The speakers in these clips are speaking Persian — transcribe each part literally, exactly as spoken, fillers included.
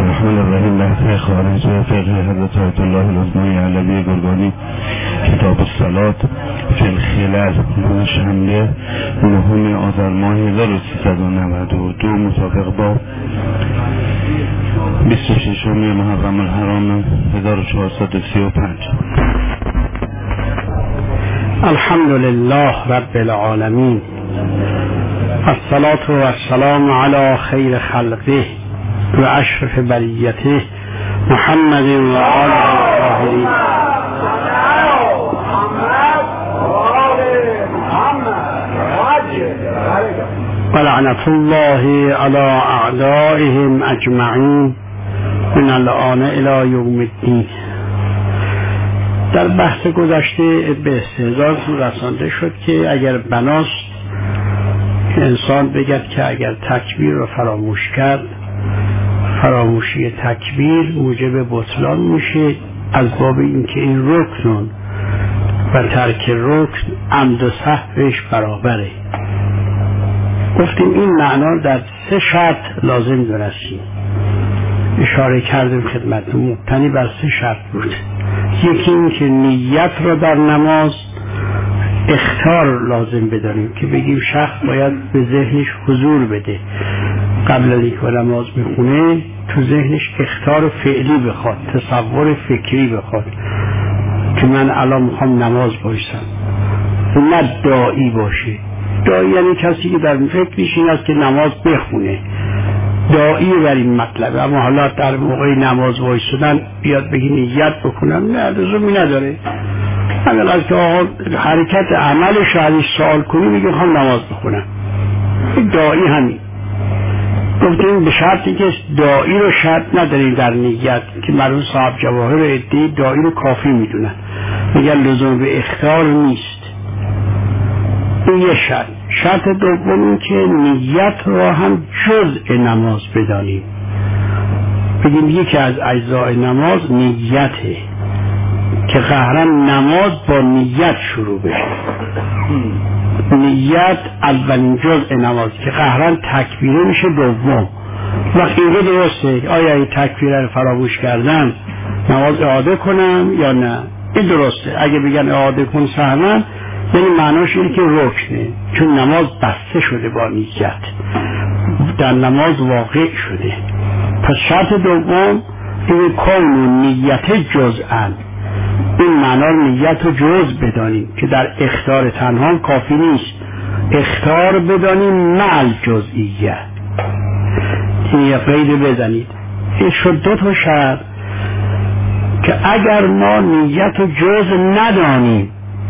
الرحمن الرحیم. بحث خارج فقه حضرت آیت الله العظمای علوی گرگانی، کتاب الصلاة فی الخلل، روز شنبه نهم آذر ماه هزار و سیصد و نود و دو مطابق با بیست و ششم محرم الحرام هزار و چهارصد و سی و پنج. الحمد لله رب العالمین، الصلاة والسلام علی خیر خلقه و اشرف بریته محمد و آله الطاهرین. و لعنت الله علی اعدائهم اجمعین من الآن الی یوم الدین. در بحث گذشته به استحضار رسانده شد که اگر بناست انسان بگد که اگر تکبیر رو فراموش کرد، فراموشی تکبیر موجب بطلان میشه، از باب اینکه این رکنون و ترک رکن عمد و سهوش برابره. گفتیم این معنا در سه شرط لازم دونستیم، اشاره کردیم خدمت مبتنی بر سه شرط بود. یکی این که نیت را در نماز اختار لازم بدانیم که بگیم شخص باید به ذهنش حضور بده قبل از اینکه نماز میخونه، تو ذهنش اختار فعلی بخواد، تصور فکری بخواد که من الان میخوام نماز بایستم، نه داعی باشه. داعی یعنی کسی که در فکرش این است که نماز بخونه، داعی بر این مطلب. اما حالا در موقع نماز وایستادن بیاد بگی نیت بکنم، نه لزومی نداره. اگر از که آقا حرکت عملش ازش سوال کنی میگه میخوام نماز بخونم، داعی همین. گفتیم به شرطی که داعی رو شرط نداریم در نیت، که مرحوم صاحب جواهر ادعی داعی رو کافی میدونن، میگن لزوم به اختیار نیست. این یه شرط. شرط دوم این که نیت رو هم جزء نماز بدانیم، بگیم یکی از اجزای نماز نیته، که قهرن نماز با نیت شروع بشه. نیت اولین جزء نماز که قهرن تکبیره میشه دوم. وقتی اینجا درسته آیا این تکبیره رو فراموش کردم نماز اعاده کنم یا نه؟ این درسته. اگه بگن اعاده کن سهوا، یعنی معناش اینه که رکنه، چون نماز بسته شده با نیت، در نماز واقع شده. پس شرط دوم این کون نیت جزءا، این معنا نیت رو جز بدانیم که در اختیار تنها کافی نیست، اختیار بدانیم مع الجزئیه. این یه قید بزنید. این شد دو تا شرط که اگر ما نیت رو جز ندانیم،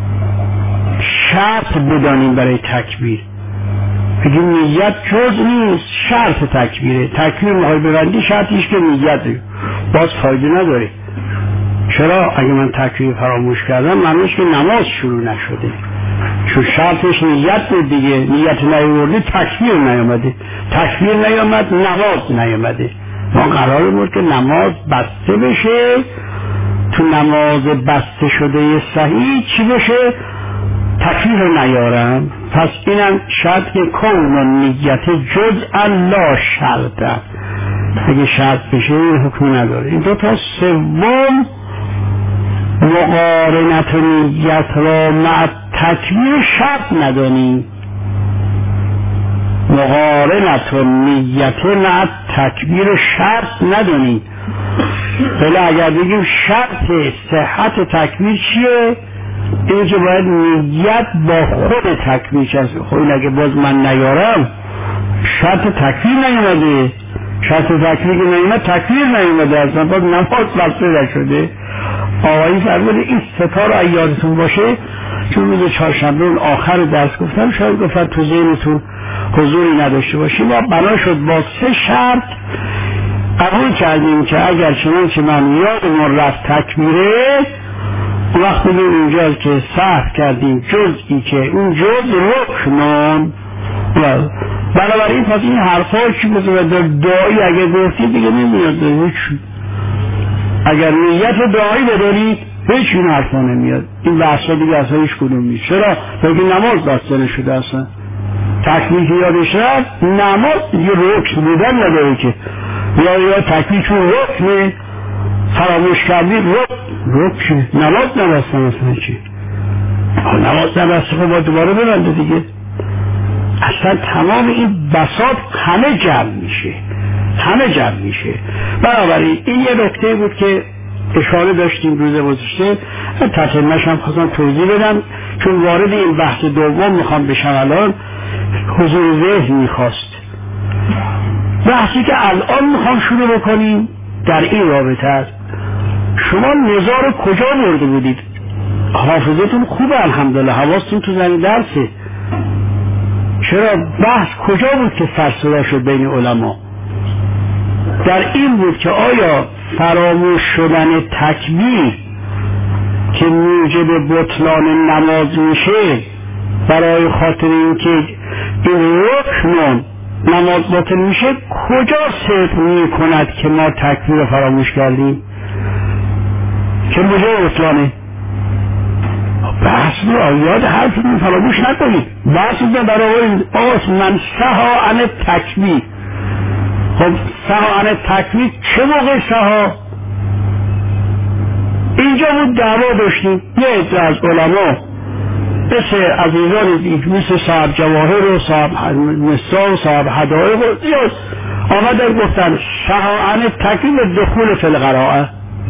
شرط بدانیم برای تکبیر، بگیم نیت جز نیست، شرط تکبیره. تکبیر مخوای ببندی شرطیش که نیت باز فایده نداره. چرا؟ اگه من تکبیر فراموش کردم معنیش که نماز شروع نشده، چون شرطش نیت بود دیگه. نیت نیاوردی تکبیر نیامده، تکبیر نیامد نماز نیامده. ما قرار بود که نماز بسته بشه، تو نماز بسته شده صحیح چی بشه؟ تکبیر رو نیارم. پس اینم شرط که کون نیت جزءا لا شرط، اگه شرط بشه حکم نداره. این دو تا. سوم مقارنت نیت را مع تکبیر شرط ندانیم، مقارنت نیت مع تکبیر شرط ندانیم. ولی اگر بگیم شرط صحت تکبیر چیه؟ این که باید نیت با خود تکبیر شد. خب این اگه باز من نیارم شرط تکبیر نیومده، شرط تکبیر که نیومد تکبیر نیومده، اصلا باز نماز بسته نشده. آقایی فرموده این ستا رو یادتون باشه، چون روز چهارشنبه اون آخر درس گفتم، شاید گفتم تو ذهنتون حضوری نداشته باشیم. ما بنا شد با سه شرط قبول کردیم که اگر چنانچه من یادمون رفت تکبیره، وقتی بگیم اینجا که سهو کردیم جزئی که اون جز رکنون، بنابراین پس این حرفا چی بزرگ در دعایی اگر گفتی دیگه نمیاد. هیچ اگر نیت دعایی بدارید هیچ این حرفا نمیاد. این بحثا دیگه اصلا هیچ کدوم نیست. چرا؟ بلکه نماز بسته نشده اصلا. تکبیر که یادش رفت نماز دیگه رکن بودن نداره که یا یا تکبیر چون رکنه فراموش کردی رک رک نماز نبسته مثلا چی نماز نبسته خب با دوباره ببنده دیگه. اصلا تمام این بساط همه جمع میشه همه جمع میشه. بنابراین این یه نکته بود که اشاره داشتیم روز گذشته، تطمینش هم خواستم توضیح بدم چون وارد این بحث دوم میخوام بشم. الان حضور ذهن میخواست بحثی که الان میخوام شروع بکنیم در این رابطه است. شما نظار کجا برده بودید؟ حافظتون خوبه الحمدلله، حواستون تو زمین درسه. چرا بحث کجا بود که فصله شد بین علما؟ در این بود که آیا فراموش شدن تکبیر که موجب بطلان نماز میشه برای خاطر اینکه این رکن نماز باطل میشه کجا صدق میکند که ما تکبیر فراموش کردیم که موجب بطلانه؟ بحث رو آیات حرفتون فراموش نکنید. بحث رو برای آس من سها عن تکبیر. خب سها عن تکبیر چه موقع سها؟ اینجا بود دعوا داشتیم یه عده از علما مثل عزیزان دیگه مثل صاحب جواهر و صاحب نسا و صاحب حدائق آمدن گفتن سها عن تکبیر دخول فی القراءه،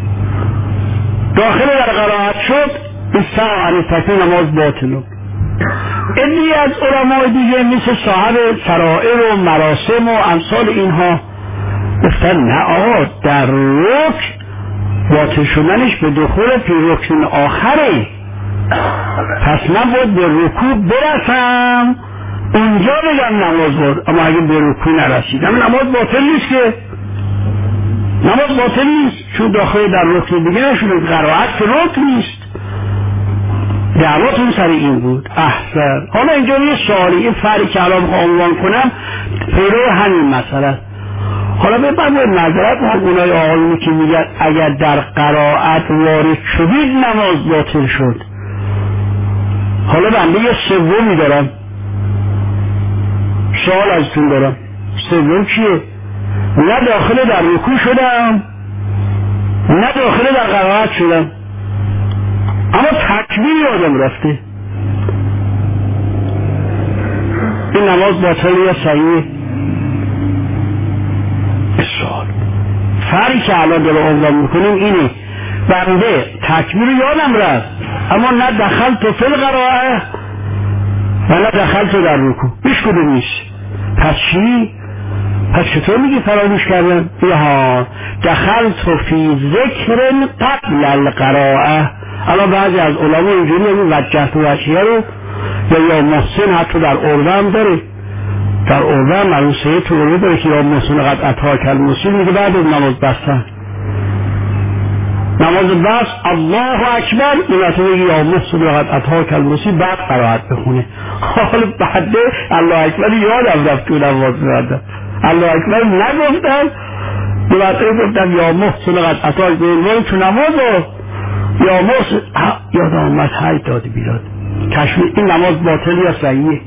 داخل در قرائت شد این سها عن تکبیر نماز باطل. اینی از علمای دیگه مثل صاحب سرائر و مراسم و امثال اینها گفتن نه آقا در رکن باطل شدنش به دخول فی رکن آخره، پس من باید به رکوع برسم اونجا بگم نماز باطل. اما اگه به رکوع نرسیدم نماز باطل نیست که نماز باطل نیست چون داخل در رکن دیگه نشده، قرائت که رکن نیست. دعواتون سر این بود. احسن. حالا اینجا یه سوالی این فرقی که الان میخوام عنوان کنم پیرو همین مسئله. حالا ببینید نظرت هم اونای آقایونی که میگن اگر در قرائت وارد شدید نماز باطل شد. حالا بنده یه سومی دارم، سوال ازتون دارم. سوم چیه؟ نه داخل در رکوع شدم نه داخل در قرائت شدم، اما تکبیر یادم رفته. این نماز باطل یا صحیح؟ سوال. فرقی که الان داره عنوان میکنیم اینه بنده تکبیر یادم رفت اما نه دخل تو فی القراءه و نه دخل تو در رکوع، هیچ کدوم نیست. پس چی؟ پس چطور میگی فراموش کردم؟ یا دخل تو فی ذکر قبل القراءه. الان بعضی از علما اینجوری این وجهت و وجهیه رو یا یا محسن حتی در عربه هم داره، در عربه هم عروسه تو عربه داره که یا محسن قد اتاک المسیح میگه بعد از نماز بستن نماز بس الله اکبر میگه میگه یا محسن قد اتاک المسیح بعد قرائت بخونه. حالا بعد الله اکبر یادم رفت تو نماز بردم الله اکبر نگفتم دوباره گفتم یا محسن قد اتاک بخونه تو نماز یا محسن یاد آمد های دادی بیراد کشمیر. این نماز باطل یا صحیحه؟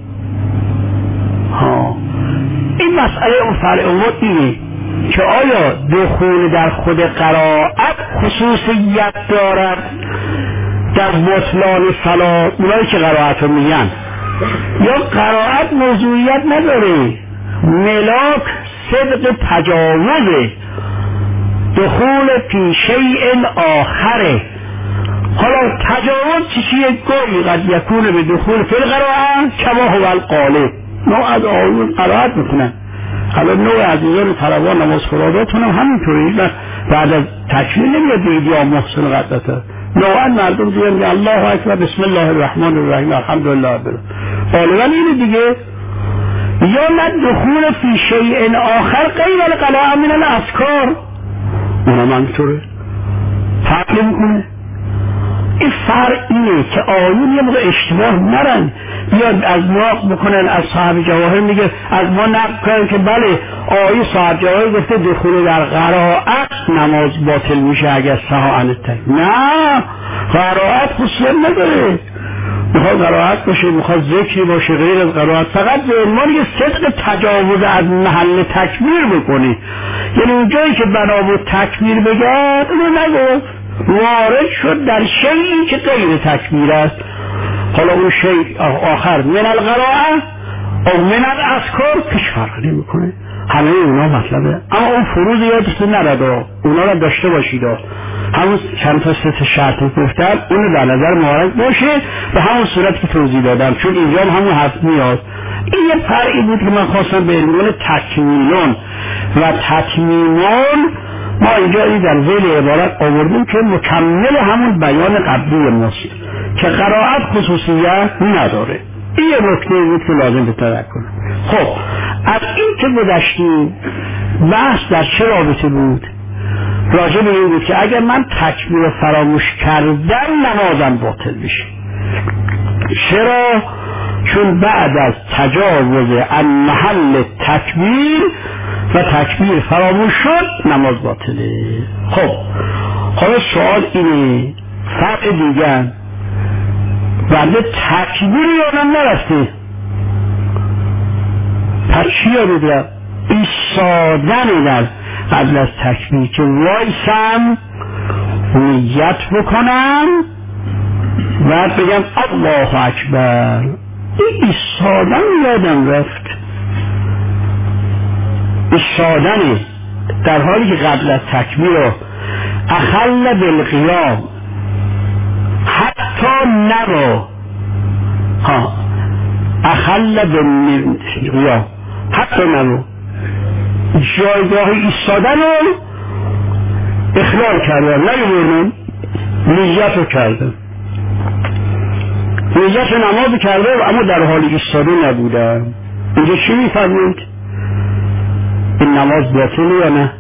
ها این مسئله اون فرع امور اینه که آیا دخول در خود قرائت خصوصیت دارد در بطلان صلاة اونایی که قرائت رو میگن، یا قرائت موضوعیت نداره؟ ملاک صدق تجاوزه دخول فی شیء آخره. حالا تجاوز چیه؟ گویی قد یکون به دخول فی القراءه کما هو القالب. نوع از آیون قرائت میکنن. حالا نوع عزیزان طلبان نماز خراداتون هم همینطوری بعد از تکبیر نمیاد بگید یا محسن قدرت. نوعا مردم دیگه الله اکبر بسم الله الرحمن الرحیم الحمدلله رب العالمین. غالبا اینه دیگه. یا نه دخول فی شیء آخر غیر القراءه من الاذکار، اونم همینطوره فرق میکنه. این فرق اینه که آیون یه موقع اشتباه نرن بیاد از نقل بکنن. از صاحب جواهر میگه از ما نقل کنن که بله آیه صاحب جواهر گفته دخول در قرائت نماز باطل میشه اگر سها عن التکبیر. نه قرائت خصوصیت نداره. میخواد قرائت باشه، میخواد ذکری باشه غیر از قرائت، فقط به عنوان یه صدق تجاوز از محل تکبیر بکنی. یعنی اونجایی که بنا بود تکبیر بگرد اونو نگفت، وارد شد در شیئی که غیر تکبیر است. حالا اون شیء آخر من القرائه او من الاذکار پیش فرق نمی کنه، همه اونا مطلبه. اما اون فروض یادتون نرده، اونا را داشته باشید، همون چند تا سه شرط گفتم اونو در نظر مراعات باشه به همون صورت که توضیح دادم، چون اینجا هم همون حرف میاد. این یه فرقی بود که من خواستم به عنوان تکمیلون و تتمیمون ما اینجا این در ذیل عبارت آوردیم که مکمل همون بیان قبلی ماست که قرائت خصوصیت نداره. این یه نکته بود که لازم به تذکر. خب از این که گذشتیم بحث در چه رابطه بود؟ راجع به این بود که اگر من تکبیر رو فراموش کردم نمازم باطل بشه. چرا؟ چون بعد از تجاوز عن محل تکبیر و تکبیر فراموش شد نماز باطله. خب حالا سوال اینه، فرق دیگر بنده تکبیر یادم نرفته، پس چی یادت رفت؟ ایستادن در قبل از تکبیر که وایسم نیت بکنم بعد بگم الله اکبر، این ایستادن یادم رفت. ایستادن در حالی که قبل از تکبیر رو اخل بالقیام حتی نرو ها اخل بالقیام حتی نرو جایگاه ایستادن رو اخلال کردن، نگذارم نیت رو کردن، نیت نماز کرده اما در حال ایستاده نبودم. اینجا چی میفرمید؟ این نماز باطله یا نه؟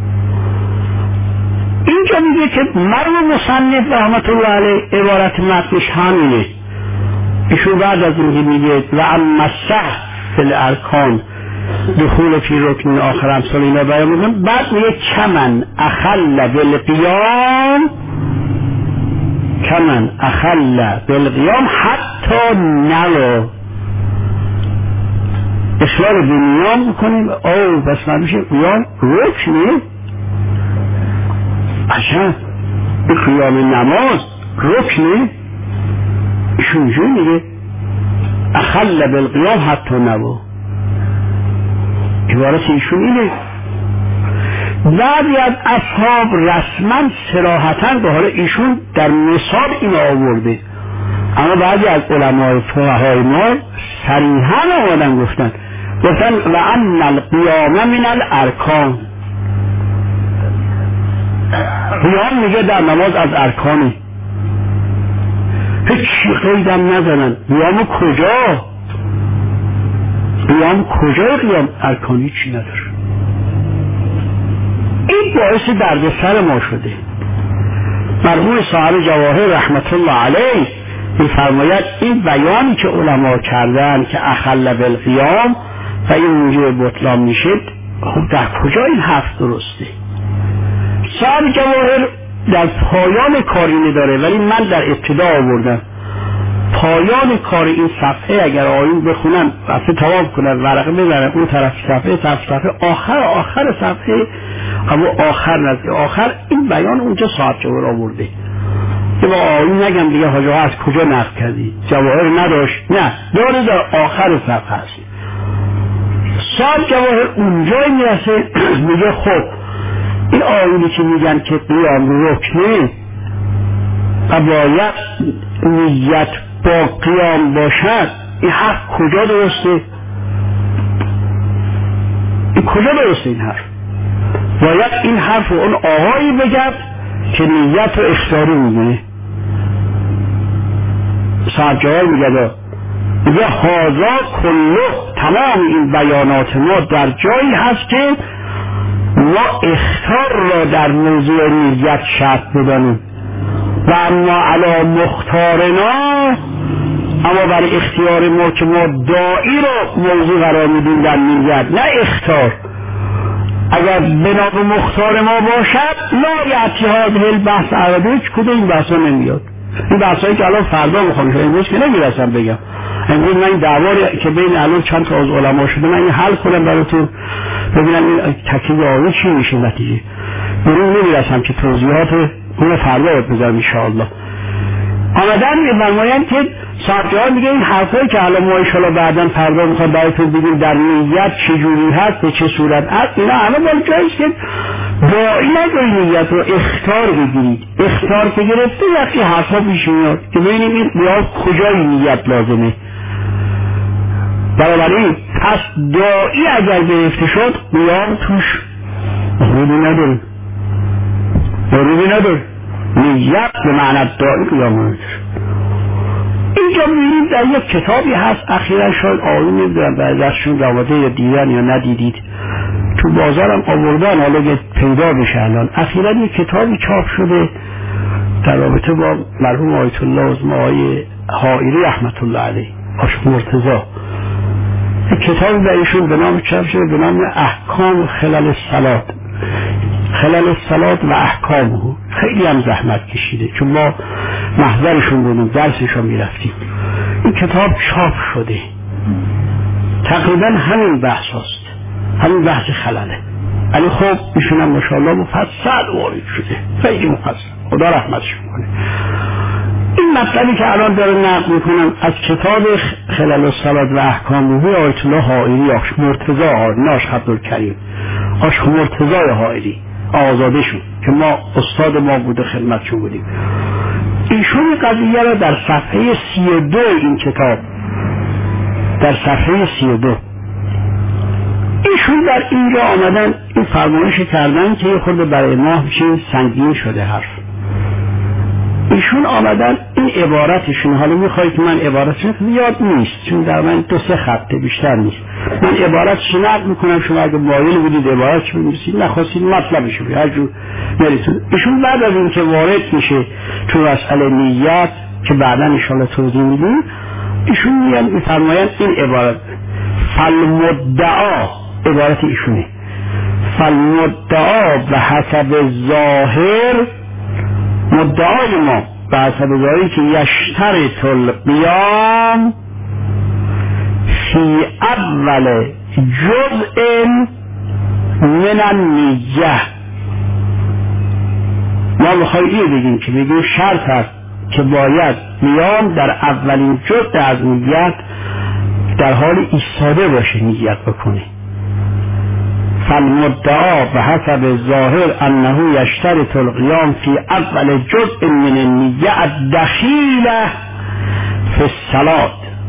اینجا میگه که مرحوم مصنف رحمت الله علیه عبارت متنش همینه. ایشون بعد از اینکه میگه و اما السهو فی الارکان دخول فی رکن آخر امثال اینا بیان میکنم، بعد میگه کمن اخل بالقیام کمن اخل بالقیام حتی نرو اصرار به نیام بکنیم او بس نمیشه قیام رکنه عجب به قیام نماز رکنه. ایشون جو میگه اخل بالقیام حتی نرو، عبارت ایشون اینه. بعضی از اصحاب رسما صراحتاً به حال ایشون در مثال این آورده، اما بعضی از علمای فقهای ما صریحاً آمدن گفتن گفتن و ان القیام من الارکان، قیام میگه در نماز از ارکانه، هیچ قیدم نزنن. قیام کجا؟ قیام کجا؟ قیام ارکانی چی نداره. این باعث دردسر ما شده. مرحوم صاحب جواهر رحمت الله علیه می‌فرماید این بیانی که علما کردن که اخل بالقیام و این موجب بطلان میشه، خب در کجا این حرف درسته؟ صاحب جواهر در پایان کاری داره، ولی من در ابتدا آوردم. پایان کار این صفحه اگر آیون بخونن صفحه تمام کنن ورقه ببرن اون طرف صفحه طرف صفحه آخر آخر صفحه اما آخر نزد آخر این بیان اونجا صاحب جواهر آورده که با آیون نگم دیگه حاجه ها از کجا نقل کردی، جواهر نداشت، نه داره در آخر صفحه هست. صاحب جواهر اونجای میرسه میگه خب این آیونی که میگن که قیام رکنه و باید نیت با قیام باشد، این حرف کجا درسته؟ این کجا درسته این حرف؟ باید این حرف رو اون آقایی بگد که نیت رو اختیاری میگه. صاحب جواب میگه میگه هازا کله، تمام این بیانات ما در جایی هست که ما اختیار را در موضوع نیت شرط بدانیم و اما علی مختارنا، اما برای اختیار ما که ما دائی رو موضوع قرار میدیم در نیت نه اختیار. اگر بنا به مختار ما باشد لا یأتی هذه البحث عربی، کدوم این بحثا نمیاد. این بحثایی که الان فردا میخوام امروز که نمیرسم بگم. امروز من این دعوایی که بین الان چند تا از علما شده من این حل کنم براتون ببینم این تکلیف آیه چی میشه نتیجه. برون نمیرسم که توضیحات اون فردا باید بذارم انشاءالله. آمدن میفرمایند که ساعتی‌ها میگه این حرفایی که الان ما انشاءالله بعداً فردا میخوام براتون بگیم در نیت چجوری هست به چه صورت هست اینا الان باید جاییست که داعی نگوی نیت رو اختار بگیرید. اختار که گرفته یکی حرفا پیش میاد که ببینیم این نیاز کجای نیت لازمه. بنابراین پس داعی اگر گرفته شد نیاز توش ورودی نداره ورودی نداره نیت به معنی داعی قیام نداره. اینجا میبینید در یک کتابی هست اخیرا شاید آقایون نمیدونم بعد ازشون رواده یا دیدن یا ندیدید تو بازارم آوردن حالا که پیدا بشه الان. اخیرا یک کتابی چاپ شده در رابطه با مرحوم آیت الله عظمی آقای حائری رحمت الله علیه عاشق مرتضی. یک کتابی در ایشون به نام چاپ شده به نام احکام خلل الصلات خلل الصلات و احکامه. خیلی هم زحمت کشیده چون ما محضرشون بودیم درسشون میرفتیم. این کتاب چاپ شده تقریبا همین بحث هست همین بحث خلله. ولی خب ایشون هم ماشاءالله مفصل وارد شده خیلی مفصل خدا رحمتش کنه. این مطلبی که الان داره نقل میکنم از کتاب خلل الصلات و احکامه آیت الله حائری عاشق مرتضی ناش عبدالکریم عاشق مرتضی حائری آزاده شد که ما استاد ما بوده خدمتشون بودیم. ایشون قضیه را در صفحه سی و دو این کتاب در صفحه سی و دو ایشون در اینجا آمدن این فرمایش کردن که خود برای ما چیز سنگین شده حرف. ایشون آمدن این عبارتشون حالا میخواید که من عبارتشون یاد نیست چون در من دو سه خطه بیشتر نیست من عبارتش نقل میکنم شما اگه مایل بودید عبارتش بنویسید نخواستید مطلبش رو هر جور بریتون. ایشون بعد از این که وارد میشه تو مسئله نیت که بعدا ان شاءالله توضیح میدیم ایشون میان میفرمایند این عبارت فالمدعا عبارت ایشونه فالمدعا به حسب ظاهر مدعای ما به حسب ظاهری که یشترط القیام فی اول جزء من النیه. ما میخوایم اینو بگیم که بگیم شرط هست که باید قیام در اولین جزء از نیت در حال ایستاده باشه نیت بکنه. فالمدعا به حسب ظاهر انه یشترط القیام فی اول جزء من النیه الدخیل فی الصلاة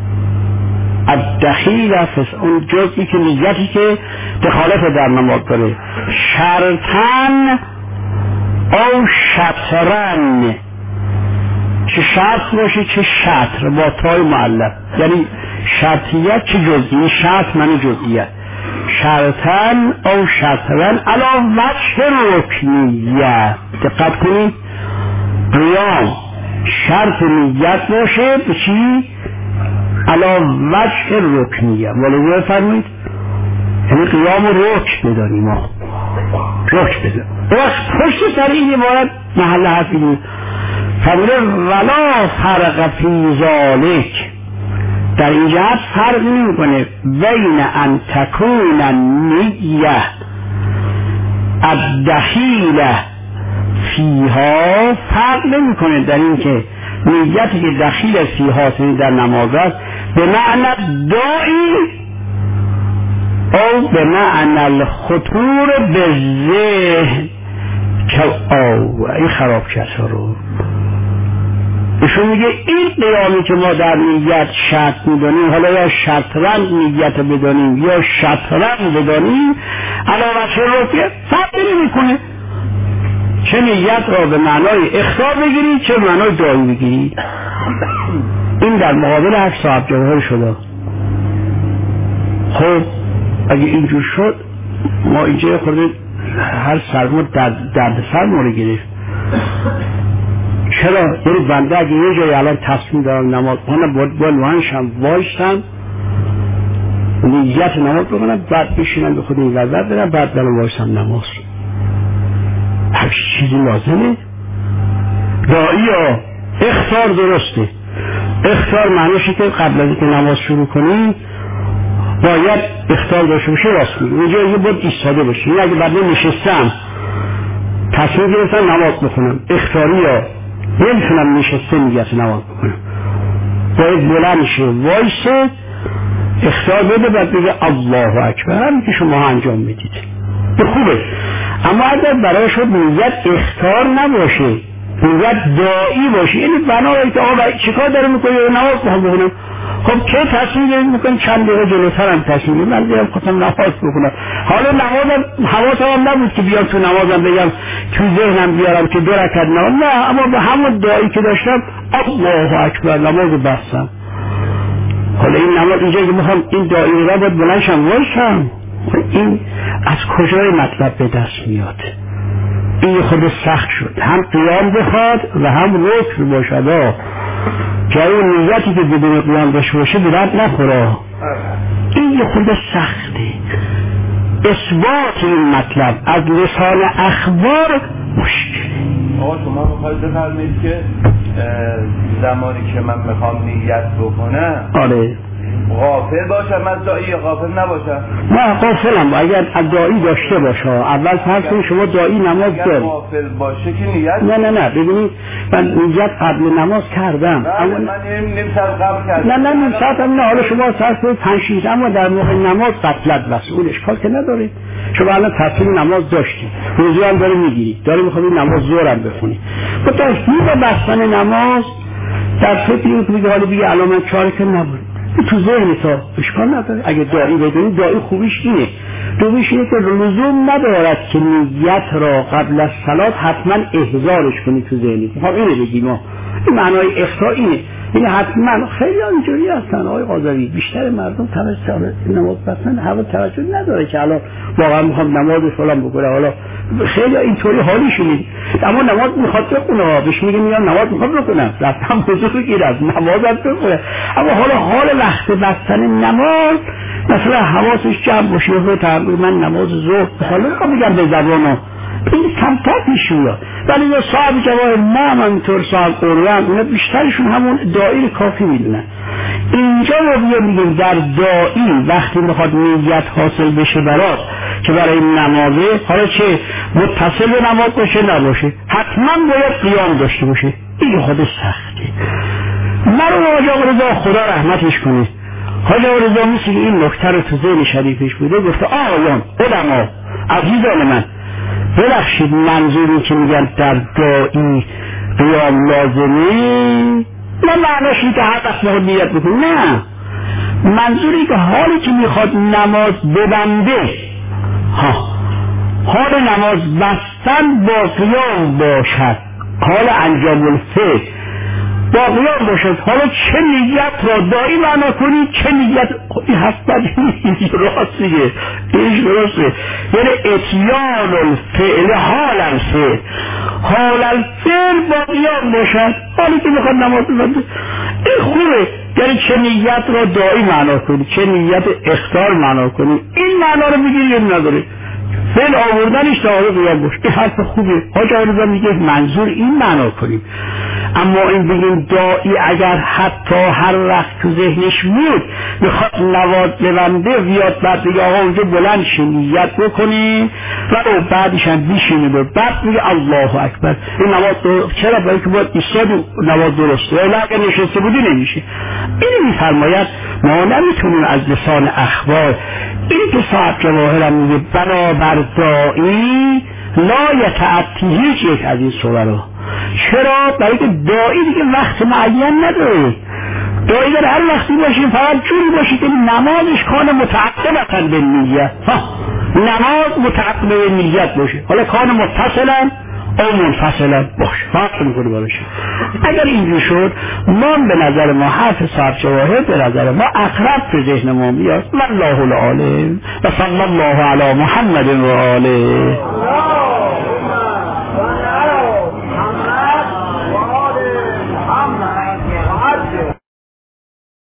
الدخیل فی اون جزئی که نیتی که دخالت در نماز داره شرطن او شطرن چه شرط باشه چه شطر با تای معلق یعنی شرطیت چه جزئی شرط من جزئیت شرطن او شطرن علا وجه رکنیه. دقت کنید قیام شرط نیت باشه به چی؟ علا وجه رکنیه. ولی فرمایید یعنی قیام رکن بدانیم ما رکن بدانیم وقت پشت سر این عبارت محل حفیدی فرموده ولا فرق فی ذالک در این جهت فرق نمی کنه بین ان تکون النیه الدخیل فیها فرق نمی کنه در این که نیتی که دخیل فیها در نماز است به معنی داعی او به معنی الخطور به ذهن که او این خراب کسا رو ایشون میگه این قیامی که ما در نیت شرط میدانیم حالا یا شطرنج نیت بدانیم یا شطرنج بدانیم علاوه چه روکه فرق نمیکنه چه نیت را به معنای اختار بگیرید چه معنای داعی بگیرید. این در مقابل حق صاحب جوهر شده. خب اگه اینجور شد ما اینجا خورده هر سرما درد, درد سر ما رو گرفت. چرا؟ یعنی بنده اگه یه جایی الان تصمیم دارم نماز کنم باید بلوانشم وایشتم نیت نماز بکنم بعد بشینم به خود این وزر برم بعد برم وایشتم نماز هر چیزی لازمه. داعی ها اخطار درسته. اخطار معنیشه که قبل از اینکه نماز شروع کنی باید اخطار داشته باشه، راست میگی. اونجا یه باید ایستاده باشی. این اگه بعد نشستم تصمیم گرفتم نماز بخونم اخطاری یا نمیتونم نشسته میگه نماز بخونم، باید بلند شه وایسه اخطار بده بعد بگه الله اکبر، همین که شما انجام میدید به خوبه. اما اگر برای شد نیت اخطار نباشه، نیت دائی باشه، یعنی بنابراین که آقا چیکار داره میکنه نماز بخونم، خب که تصمیم گرفت میکنم چند دقیقه جلوتر هم تصمیم گرفت من دیدم خواستم نماز بخونم، حالا نمازم حواسم هم نبود که بیام تو نمازم بگم تو ذهنم بیارم که دو رکعت نماز، نه، اما به همون دعایی که داشتم الله اکبر نماز بستم. حالا این نماز اینجا که میخوام این دعایی رو باید بلندشم وایسم، این از کجای مطلب به دست میاد؟ این خود سخت شد، هم قیام بخواد و هم رکن باشد که اون نیتی که بدون قیام داشته باشه به درد نخوره. این یه خود سخته. اثبات این مطلب از لسان اخبار مشکله. آقا شما میخواید بفرمایید که زمانی که من میخوام نیت بکنم آره غافل باشم از دائی یا غافل نباشم؟ نه غافلم، اگر از دائی داشته باشه. اول فرض کنید شما دائی نماز دارید، غافل باشه که نیت نه نه نه ببینید من نیت قبل نماز کردم، اما من نیم ساعت قبل کردم، نه نه نیم ساعت هم نه، حالا شما فرض کنید پنج شیش، اما در موقع نماز غفلت مسئول اشکال که ندارید. شما الان تصمیم نماز داشتید، روزی هم داره میگیرید، داره میخواید نماز ظهر هم بخونید، با ترتیب بستن نماز در فکر این که میگه حالا دیگه علامت چاره که نبود تو ذهن تا اشکال نداره. اگه داعی بدونی داعی خوبیش اینه، دومیش اینه که لزوم ندارد که نیت را قبل از صلات حتما احضارش کنی تو ذهنی. خب اینه بگیم ما این معنای اخطاء اینه، این حتما خیلی اینجوری هستن آقای قاضوی، بیشتر مردم توجه نماز بستن هوا توجه نداره که الان واقعا میخوام نماز فلان بکنه، حالا خیلی اینطوری حالیش نیست، اما نماز میخواد بخونه، بهش میگه میام نماز میخوام بخونم، رفتم حضور گیرم نمازم بخونه، اما حالا حال وقت بستن نماز مثلا حواسش جمع باشه و تعبیر من نماز ظهر حالا میخوام میگم به زبانو این کمتر پیش میاد. ولی یا صاحب جواهر نه من طور صاحب قرآن اونا بیشترشون همون دائی کافی میدونن. اینجا ما میگیم در دائی وقتی میخواد نیت حاصل بشه برات که برای نمازه، حالا چه متصل به نماز باشه نباشه حتما باید قیام داشته باشه، این خود سخته. مرو حاج آقا رضا خدا رحمتش کنه، حاج آقا رضا مثل این نکته رو تو ذهن شریفش بوده، گفته آقایان علما عزیزان من ببخشید منظوری که میگن در دائی قیام لازمه نه معناش این که هر وقت میخواد نیت بکنه، نه منظوری که حالی که میخواد نماز ببنده ها حال نماز بستن با قیام باشد، حال انجام الفعل با قیام باشد، حالا چه نیت را دائی معنا کنی چه نیت این حسن این راستیه این درسته، یعنی اتیان الفعل حال الفعل حال الفعل با قیام باشد، حالی که میخواد نماز ببنده این خوبه، یعنی چه نیت را دائی معنا کنی چه نیت اختار معنا کنی، این معنا رو میگیری یا نداره فعل آوردنش تا آقای قیام باشه، این حرف خوبه. حاج آقا رضا میگه منظور این معنا کنیم، اما این بگیم دائی اگر حتی هر وقت تو ذهنش بود میخواد نماز ببنده بیاد بعد بگه آقا اونجا بلند شی نیت بکنی و بعدش هم بیشینه بعد میگه الله اکبر، این نماز چرا؟ برای که باید ایستاد نماز درسته، ولی اگر نشسته بودی نمیشه. اینو میفرماید ما نمیتونیم از لسان اخبار این که صاحب جواهرم میگه بنابر دائی لا یتعطی هیچ یک از این صورا. چرا؟ برای که دائی دیگه وقت معین نداره، دائی در هر وقتی باشیم فقط جوری باشی که نمازش کان متعقبتن به نیت، نماز متعقب به نیت باشه، حالا کان متصلا او منفصلا باشه فرق میکنه باشه. اگر اینجور شد ما به نظر ما حرف صاحب جواهر به نظر ما اقرب به ذهن ما میاد. والله العالم و صلی الله علی محمد و آله.